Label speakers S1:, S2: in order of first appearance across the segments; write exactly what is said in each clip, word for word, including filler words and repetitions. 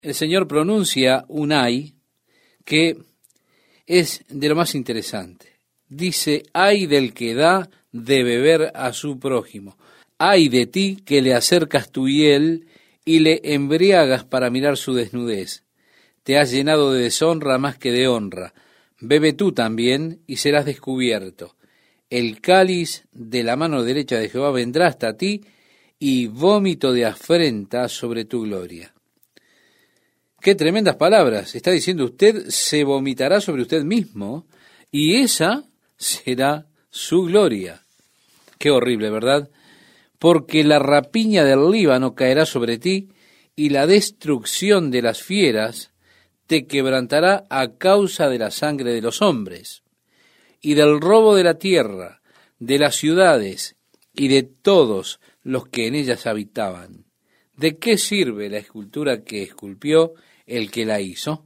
S1: el Señor pronuncia un ay que es de lo más interesante. Dice, ay del que da de beber a su prójimo. Ay de ti que le acercas tu hiel y le embriagas para mirar su desnudez. Te has llenado de deshonra más que de honra. Bebe tú también y serás descubierto. El cáliz de la mano derecha de Jehová vendrá hasta ti y vómito de afrenta sobre tu gloria. Qué tremendas palabras. Está diciendo usted se vomitará sobre usted mismo y esa será su gloria. Qué horrible, ¿verdad? Porque la rapiña del Líbano caerá sobre ti y la destrucción de las fieras te quebrantará a causa de la sangre de los hombres y del robo de la tierra, de las ciudades y de todos los que en ellas habitaban. ¿De qué sirve la escultura que esculpió el que la hizo?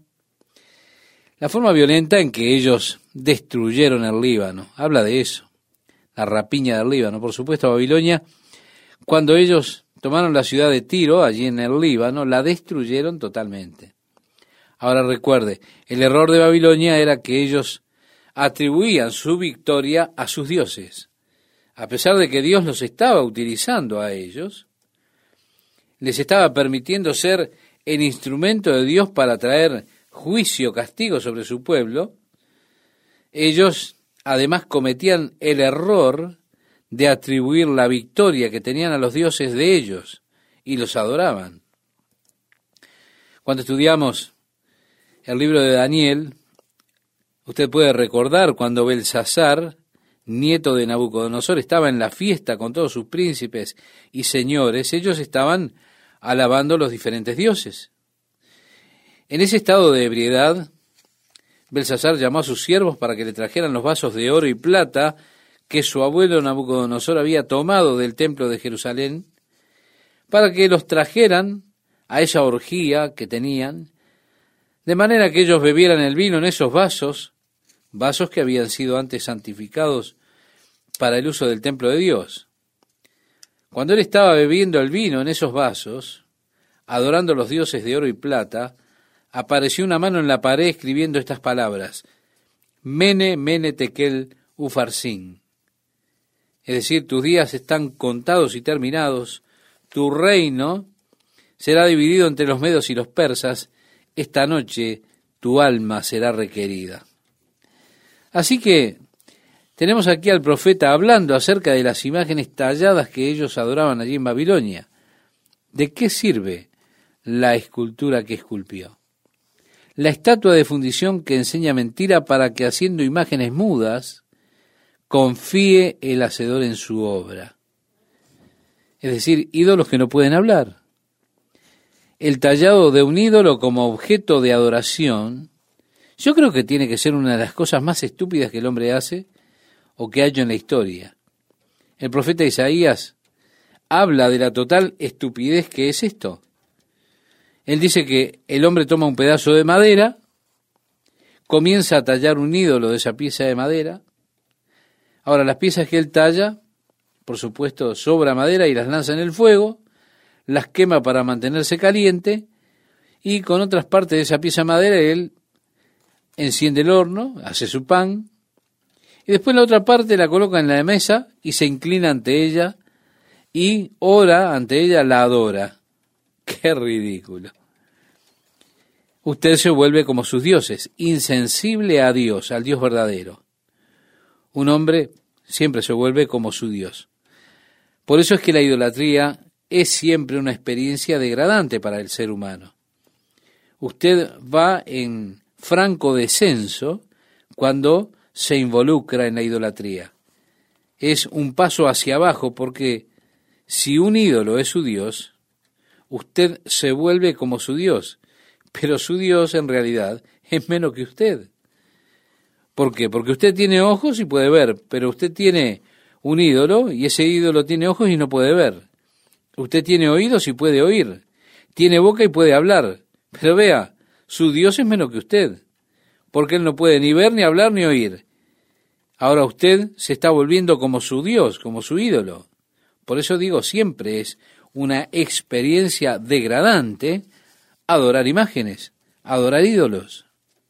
S1: La forma violenta en que ellos destruyeron el Líbano, habla de eso, la rapiña del Líbano. Por supuesto, Babilonia, cuando ellos tomaron la ciudad de Tiro, allí en el Líbano, la destruyeron totalmente. Ahora recuerde, el error de Babilonia era que ellos atribuían su victoria a sus dioses. A pesar de que Dios los estaba utilizando a ellos, les estaba permitiendo ser el instrumento de Dios para traer juicio, castigo sobre su pueblo, ellos además cometían el error de atribuir la victoria que tenían a los dioses de ellos y los adoraban. Cuando estudiamos el libro de Daniel, usted puede recordar cuando Belsasar, nieto de Nabucodonosor, estaba en la fiesta con todos sus príncipes y señores, ellos estaban alabando los diferentes dioses. En ese estado de ebriedad, Belsasar llamó a sus siervos para que le trajeran los vasos de oro y plata que su abuelo Nabucodonosor había tomado del templo de Jerusalén, para que los trajeran a esa orgía que tenían, de manera que ellos bebieran el vino en esos vasos, vasos que habían sido antes santificados para el uso del templo de Dios. Cuando él estaba bebiendo el vino en esos vasos, adorando a los dioses de oro y plata, apareció una mano en la pared escribiendo estas palabras: Mene, Mene, Tekel, Ufarsin. Es decir, tus días están contados y terminados, tu reino será dividido entre los medos y los persas, esta noche tu alma será requerida. Así que tenemos aquí al profeta hablando acerca de las imágenes talladas que ellos adoraban allí en Babilonia. ¿De qué sirve la escultura que esculpió? La estatua de fundición que enseña mentira para que haciendo imágenes mudas confíe el hacedor en su obra. Es decir, ídolos que no pueden hablar. El tallado de un ídolo como objeto de adoración, yo creo que tiene que ser una de las cosas más estúpidas que el hombre hace o que ha hecho en la historia. El profeta Isaías habla de la total estupidez que es esto. Él dice que el hombre toma un pedazo de madera, comienza a tallar un ídolo de esa pieza de madera. Ahora, las piezas que él talla, por supuesto, sobra madera y las lanza en el fuego, las quema para mantenerse caliente, y con otras partes de esa pieza de madera él enciende el horno, hace su pan, y después la otra parte la coloca en la mesa y se inclina ante ella y ora ante ella, la adora. ¡Qué ridículo! Usted se vuelve como sus dioses, insensible a Dios, al Dios verdadero. Un hombre siempre se vuelve como su Dios. Por eso es que la idolatría es siempre una experiencia degradante para el ser humano. Usted va en franco descenso cuando se involucra en la idolatría. Es un paso hacia abajo porque si un ídolo es su Dios, usted se vuelve como su Dios, pero su Dios en realidad es menos que usted. ¿Por qué? Porque usted tiene ojos y puede ver, pero usted tiene un ídolo y ese ídolo tiene ojos y no puede ver. Usted tiene oídos y puede oír, tiene boca y puede hablar, pero vea, su Dios es menos que usted, porque él no puede ni ver, ni hablar, ni oír. Ahora usted se está volviendo como su Dios, como su ídolo. Por eso digo, siempre es una experiencia degradante adorar imágenes, adorar ídolos.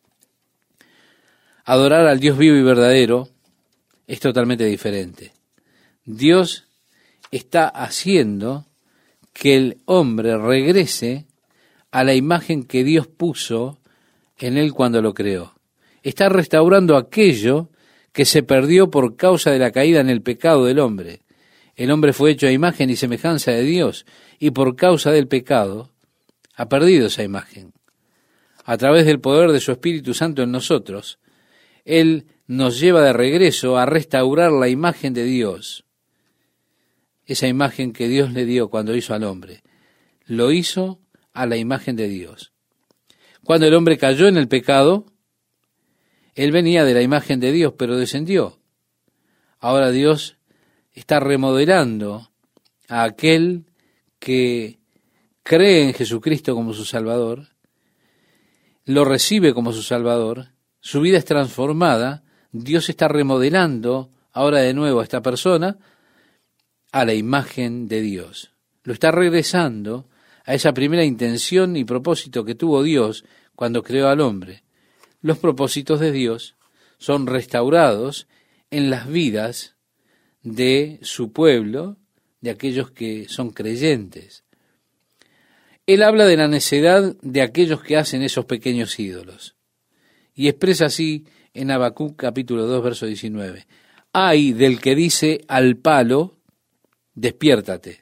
S1: Adorar al Dios vivo y verdadero es totalmente diferente. Dios está haciendo que el hombre regrese a la imagen que Dios puso en él cuando lo creó. Está restaurando aquello que se perdió por causa de la caída en el pecado del hombre. El hombre fue hecho a imagen y semejanza de Dios, y por causa del pecado ha perdido esa imagen. A través del poder de su Espíritu Santo en nosotros, Él nos lleva de regreso a restaurar la imagen de Dios. Esa imagen que Dios le dio cuando hizo al hombre. Lo hizo a la imagen de Dios. Cuando el hombre cayó en el pecado, él venía de la imagen de Dios, pero descendió. Ahora Dios está remodelando a aquel que cree en Jesucristo como su Salvador, lo recibe como su Salvador, su vida es transformada, Dios está remodelando ahora de nuevo a esta persona a la imagen de Dios. Lo está regresando a esa primera intención y propósito que tuvo Dios cuando creó al hombre. Los propósitos de Dios son restaurados en las vidas de su pueblo, de aquellos que son creyentes. Él habla de la necedad de aquellos que hacen esos pequeños ídolos. Y expresa así en Habacuc capítulo dos, verso diecinueve. Ay del que dice al palo, despiértate.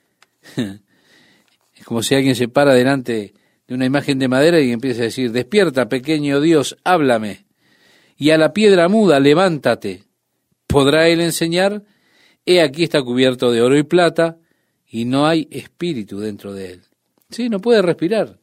S1: Es como si alguien se para delante de una imagen de madera y empieza a decir, despierta, pequeño Dios, háblame. Y a la piedra muda, levántate. ¿Podrá él enseñar? He aquí está cubierto de oro y plata, y no hay espíritu dentro de él. Sí, no puede respirar.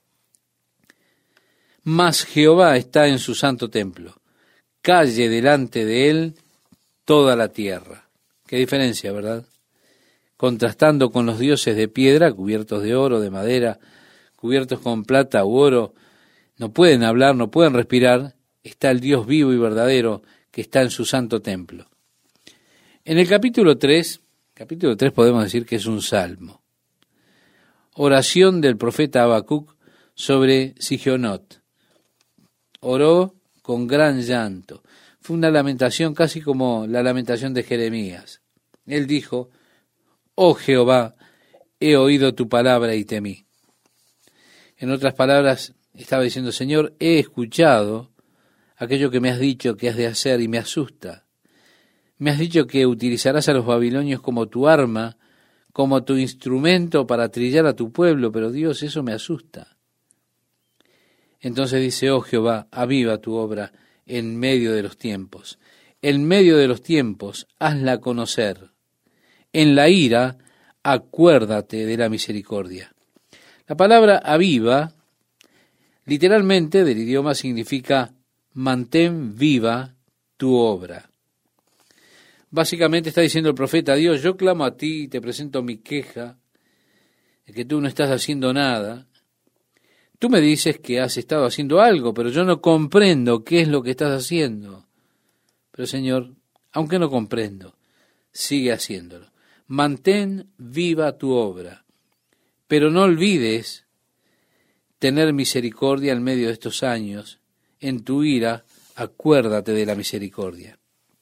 S1: Mas Jehová está en su santo templo. Calle delante de él toda la tierra. Qué diferencia, ¿verdad? Contrastando con los dioses de piedra, cubiertos de oro, de madera, cubiertos con plata u oro, no pueden hablar, no pueden respirar, está el Dios vivo y verdadero que está en su santo templo. En el capítulo tres, capítulo tres podemos decir que es un salmo. Oración del profeta Habacuc sobre Sigionot. Oró con gran llanto. Fue una lamentación casi como la lamentación de Jeremías. Él dijo, oh Jehová, he oído tu palabra y temí. En otras palabras, estaba diciendo, Señor, he escuchado aquello que me has dicho que has de hacer y me asusta. Me has dicho que utilizarás a los babilonios como tu arma, como tu instrumento para trillar a tu pueblo, pero Dios, eso me asusta. Entonces dice, oh Jehová, aviva tu obra en medio de los tiempos. En medio de los tiempos, hazla conocer. En la ira, acuérdate de la misericordia. La palabra aviva, literalmente del idioma significa mantén viva tu obra. Básicamente está diciendo el profeta, Dios, yo clamo a ti, te presento mi queja, de que tú no estás haciendo nada. Tú me dices que has estado haciendo algo, pero yo no comprendo qué es lo que estás haciendo. Pero Señor, aunque no comprendo, sigue haciéndolo. Mantén viva tu obra, pero no olvides tener misericordia en medio de estos años. En tu ira, acuérdate de la misericordia.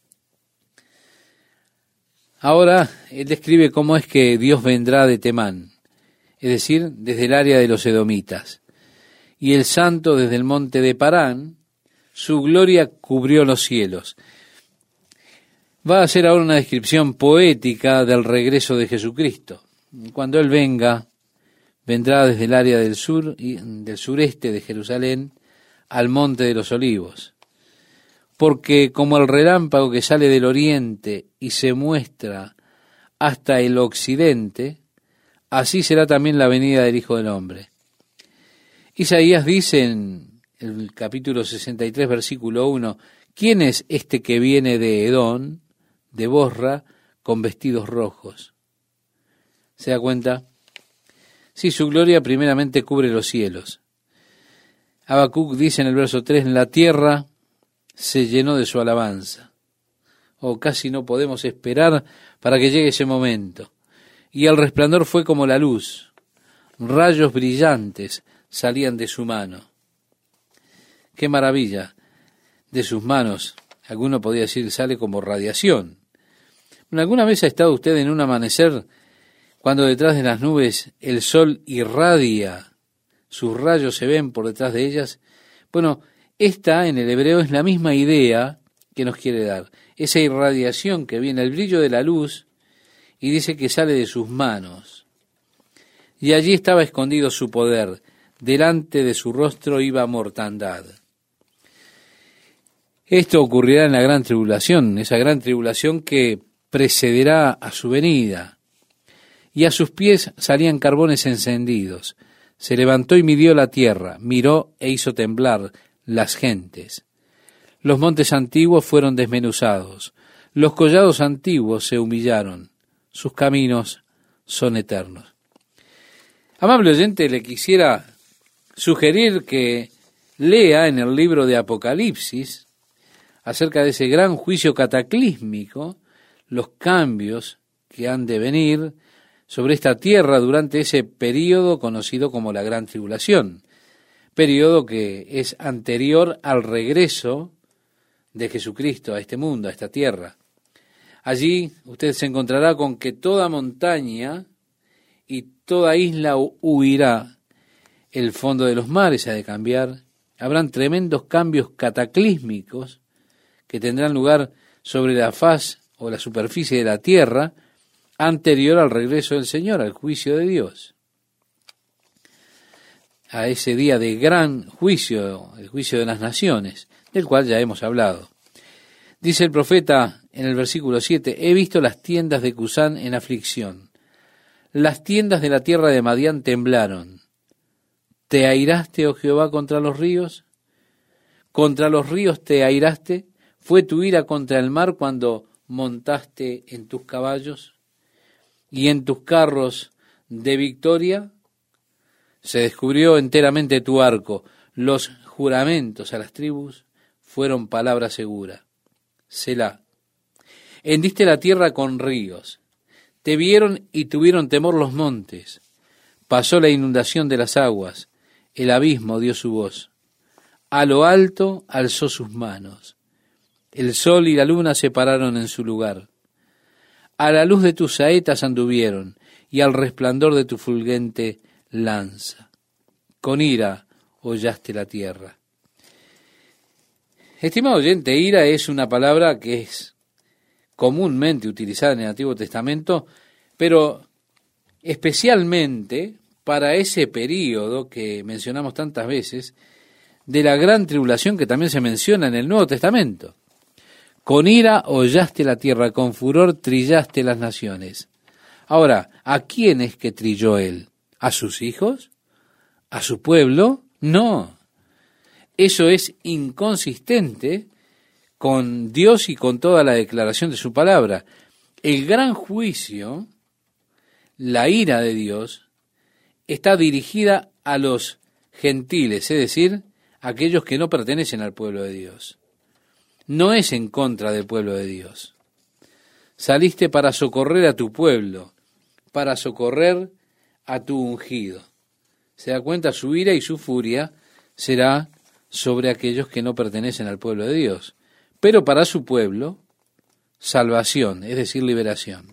S1: Ahora, él describe cómo es que Dios vendrá de Temán, es decir, desde el área de los edomitas. Y el santo desde el monte de Parán, su gloria cubrió los cielos. Va a hacer ahora una descripción poética del regreso de Jesucristo. Cuando Él venga, vendrá desde el área del sur y del sureste de Jerusalén al monte de los olivos. Porque como el relámpago que sale del oriente y se muestra hasta el occidente, así será también la venida del Hijo del Hombre. Isaías dice en el capítulo sesenta y tres, versículo uno, ¿quién es este que viene de Edom, de Bosra, con vestidos rojos? ¿Se da cuenta? Sí, su gloria primeramente cubre los cielos. Habacuc dice en el verso tres, en la tierra se llenó de su alabanza. O oh, casi no podemos esperar para que llegue ese momento. Y el resplandor fue como la luz, rayos brillantes salían de su mano. ¡Qué maravilla! De sus manos, alguno podría decir, sale como radiación. ¿Alguna vez ha estado usted en un amanecer cuando detrás de las nubes el sol irradia, sus rayos se ven por detrás de ellas? Bueno, esta en el hebreo es la misma idea que nos quiere dar. Esa irradiación que viene, el brillo de la luz, y dice que sale de sus manos. Y allí estaba escondido su poder, delante de su rostro iba mortandad. Esto ocurrirá en la gran tribulación, esa gran tribulación que precederá a su venida. Y a sus pies salían carbones encendidos. Se levantó y midió la tierra, miró e hizo temblar las gentes. Los montes antiguos fueron desmenuzados, los collados antiguos se humillaron, sus caminos son eternos. Amable oyente, le quisiera sugerir que lea en el libro de Apocalipsis acerca de ese gran juicio cataclísmico, los cambios que han de venir sobre esta tierra durante ese período conocido como la Gran Tribulación, período que es anterior al regreso de Jesucristo a este mundo, a esta tierra. Allí usted se encontrará con que toda montaña y toda isla huirá, el fondo de los mares ha de cambiar, habrán tremendos cambios cataclísmicos que tendrán lugar sobre la faz o la superficie de la tierra anterior al regreso del Señor, al juicio de Dios, a ese día de gran juicio, el juicio de las naciones, del cual ya hemos hablado. Dice el profeta en el versículo siete, he visto las tiendas de Cusán en aflicción, las tiendas de la tierra de Madián temblaron. ¿Te airaste, oh Jehová, contra los ríos? ¿Contra los ríos te airaste? ¿Fue tu ira contra el mar cuando montaste en tus caballos y en tus carros de victoria? Se descubrió enteramente tu arco, los juramentos a las tribus fueron palabra segura. Selah. Hendiste la tierra con ríos, te vieron y tuvieron temor los montes. Pasó la inundación de las aguas, el abismo dio su voz. A lo alto alzó sus manos. El sol y la luna se pararon en su lugar. A la luz de tus saetas anduvieron, y al resplandor de tu fulgente lanza. Con ira hollaste la tierra. Estimado oyente, ira es una palabra que es comúnmente utilizada en el Antiguo Testamento, pero especialmente para ese período que mencionamos tantas veces, de la gran tribulación que también se menciona en el Nuevo Testamento. Con ira hollaste la tierra, con furor trillaste las naciones. Ahora, ¿a quién es que trilló él? ¿A sus hijos? ¿A su pueblo? No. Eso es inconsistente con Dios y con toda la declaración de su palabra. El gran juicio, la ira de Dios, está dirigida a los gentiles, es decir, aquellos que no pertenecen al pueblo de Dios. No es en contra del pueblo de Dios. Saliste para socorrer a tu pueblo, para socorrer a tu ungido. Se da cuenta, su ira y su furia será sobre aquellos que no pertenecen al pueblo de Dios. Pero para su pueblo, salvación, es decir, liberación.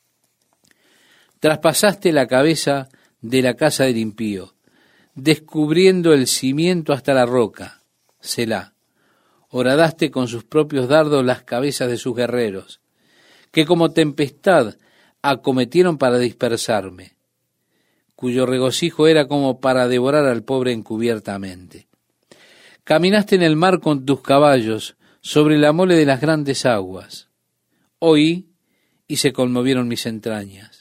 S1: Traspasaste la cabeza de la casa del impío, descubriendo el cimiento hasta la roca, Selah. Horadaste con sus propios dardos las cabezas de sus guerreros, que como tempestad acometieron para dispersarme, cuyo regocijo era como para devorar al pobre encubiertamente. Caminaste en el mar con tus caballos, sobre la mole de las grandes aguas. Oí y se conmovieron mis entrañas.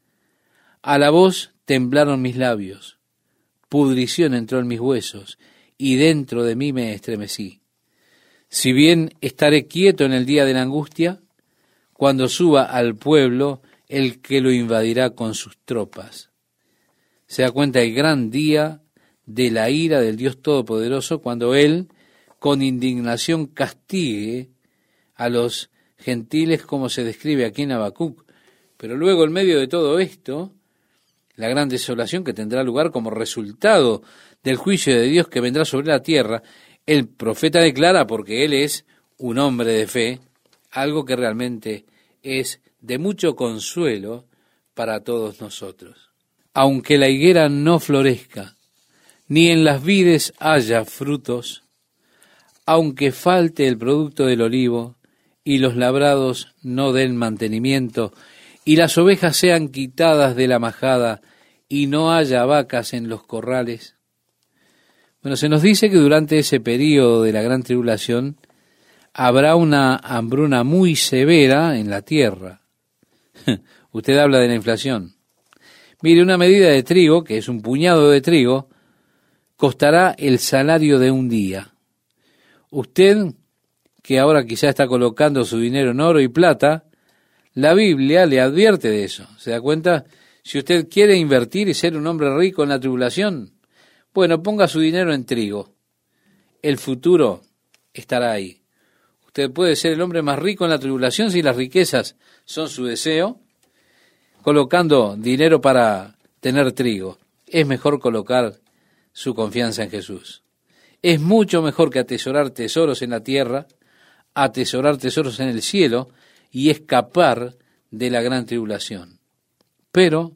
S1: A la voz temblaron mis labios, pudrición entró en mis huesos, y dentro de mí me estremecí. Si bien estaré quieto en el día de la angustia, cuando suba al pueblo el que lo invadirá con sus tropas. Se da cuenta el gran día de la ira del Dios Todopoderoso, cuando Él, con indignación, castigue a los gentiles, como se describe aquí en Habacuc. Pero luego, en medio de todo esto, la gran desolación que tendrá lugar como resultado del juicio de Dios que vendrá sobre la tierra, el profeta declara, porque él es un hombre de fe, algo que realmente es de mucho consuelo para todos nosotros. Aunque la higuera no florezca, ni en las vides haya frutos, aunque falte el producto del olivo, y los labrados no den mantenimiento, y las ovejas sean quitadas de la majada, y no haya vacas en los corrales. Bueno, se nos dice que durante ese período de la gran tribulación habrá una hambruna muy severa en la tierra. Usted habla de la inflación. Mire, una medida de trigo, que es un puñado de trigo, costará el salario de un día. Usted, que ahora quizá está colocando su dinero en oro y plata, la Biblia le advierte de eso. ¿Se da cuenta? Si usted quiere invertir y ser un hombre rico en la tribulación, bueno, ponga su dinero en trigo. El futuro estará ahí. Usted puede ser el hombre más rico en la tribulación si las riquezas son su deseo, colocando dinero para tener trigo. Es mejor colocar su confianza en Jesús. Es mucho mejor que atesorar tesoros en la tierra, atesorar tesoros en el cielo y escapar de la gran tribulación. Pero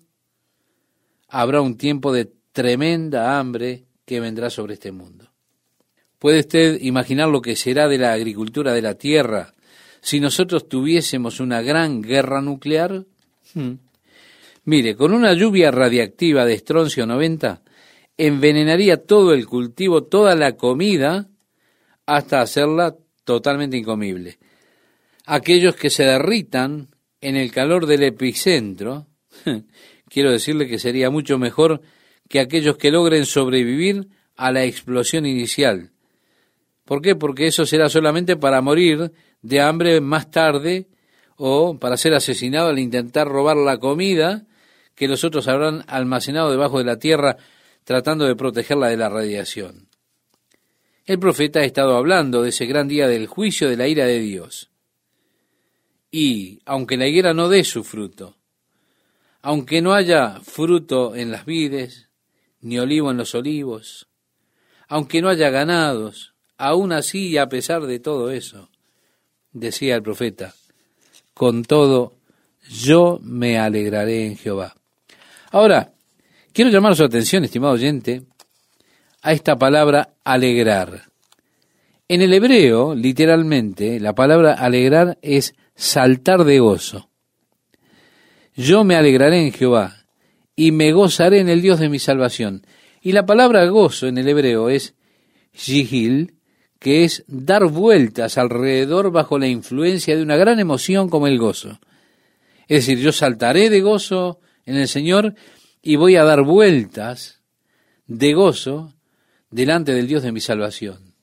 S1: habrá un tiempo de tremenda hambre que vendrá sobre este mundo. ¿Puede usted imaginar lo que será de la agricultura de la tierra si nosotros tuviésemos una gran guerra nuclear? Hmm. Mire, con una lluvia radiactiva de estroncio noventa, envenenaría todo el cultivo, toda la comida, hasta hacerla totalmente incomible. Aquellos que se derritan en el calor del epicentro, quiero decirle que sería mucho mejor que aquellos que logren sobrevivir a la explosión inicial. ¿Por qué? Porque eso será solamente para morir de hambre más tarde o para ser asesinado al intentar robar la comida que los otros habrán almacenado debajo de la tierra tratando de protegerla de la radiación. El profeta ha estado hablando de ese gran día del juicio de la ira de Dios. Y aunque la higuera no dé su fruto, aunque no haya fruto en las vides, ni olivo en los olivos, aunque no haya ganados, aún así y a pesar de todo eso, decía el profeta, con todo yo me alegraré en Jehová. Ahora, quiero llamar su atención, estimado oyente, a esta palabra alegrar. En el hebreo, literalmente, la palabra alegrar es saltar de gozo. Yo me alegraré en Jehová y me gozaré en el Dios de mi salvación. Y la palabra gozo en el hebreo es yihil, que es dar vueltas alrededor bajo la influencia de una gran emoción como el gozo. Es decir, yo saltaré de gozo en el Señor y voy a dar vueltas de gozo delante del Dios de mi salvación.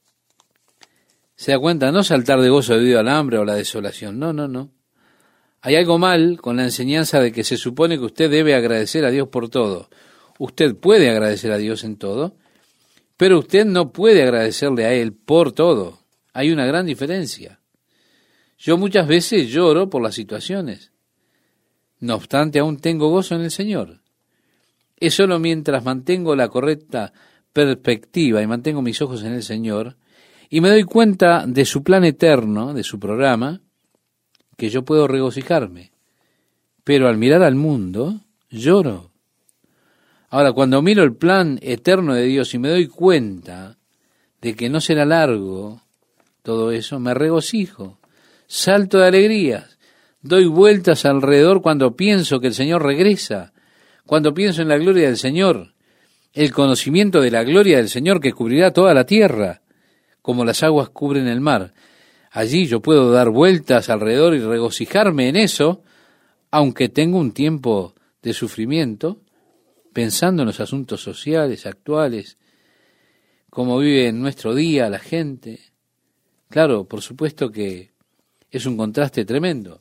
S1: ¿Se da cuenta? No saltar de gozo debido al hambre o la desolación. No, no, no. Hay algo mal con la enseñanza de que se supone que usted debe agradecer a Dios por todo. Usted puede agradecer a Dios en todo, pero usted no puede agradecerle a Él por todo. Hay una gran diferencia. Yo muchas veces lloro por las situaciones. No obstante, aún tengo gozo en el Señor. Es solo mientras mantengo la correcta perspectiva y mantengo mis ojos en el Señor y me doy cuenta de su plan eterno, de su programa, que yo puedo regocijarme. Pero al mirar al mundo, lloro. Ahora, cuando miro el plan eterno de Dios y me doy cuenta de que no será largo todo eso, me regocijo, salto de alegrías, doy vueltas alrededor cuando pienso que el Señor regresa, cuando pienso en la gloria del Señor, el conocimiento de la gloria del Señor que cubrirá toda la tierra, como las aguas cubren el mar. Allí yo puedo dar vueltas alrededor y regocijarme en eso, aunque tengo un tiempo de sufrimiento, pensando en los asuntos sociales, actuales, cómo vive en nuestro día la gente. Claro, por supuesto que es un contraste tremendo.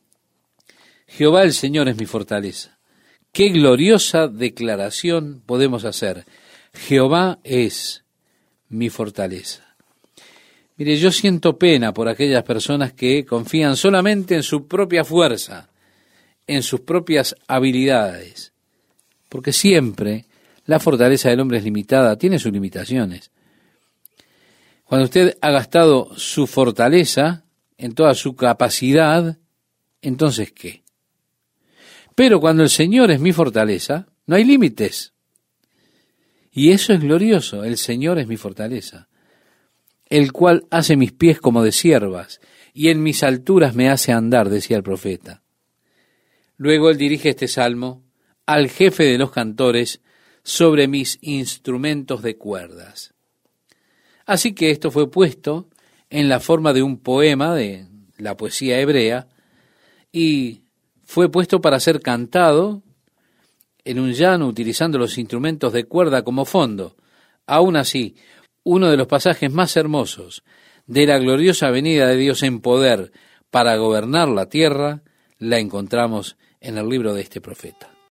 S1: Jehová el Señor es mi fortaleza. Qué gloriosa declaración podemos hacer. Jehová es mi fortaleza. Mire, yo siento pena por aquellas personas que confían solamente en su propia fuerza, en sus propias habilidades. porque siempre la fortaleza del hombre es limitada, tiene sus limitaciones. Cuando usted ha gastado su fortaleza en toda su capacidad, entonces ¿qué? Pero cuando el Señor es mi fortaleza, no hay límites. Y eso es glorioso, el Señor es mi fortaleza, el cual hace mis pies como de ciervas, y en mis alturas me hace andar, decía el profeta. Luego él dirige este salmo al jefe de los cantores sobre mis instrumentos de cuerdas. Así que esto fue puesto en la forma de un poema de la poesía hebrea, y fue puesto para ser cantado en un llano utilizando los instrumentos de cuerda como fondo. Aún así, uno de los pasajes más hermosos de la gloriosa venida de Dios en poder para gobernar la tierra, la encontramos en el libro de este profeta.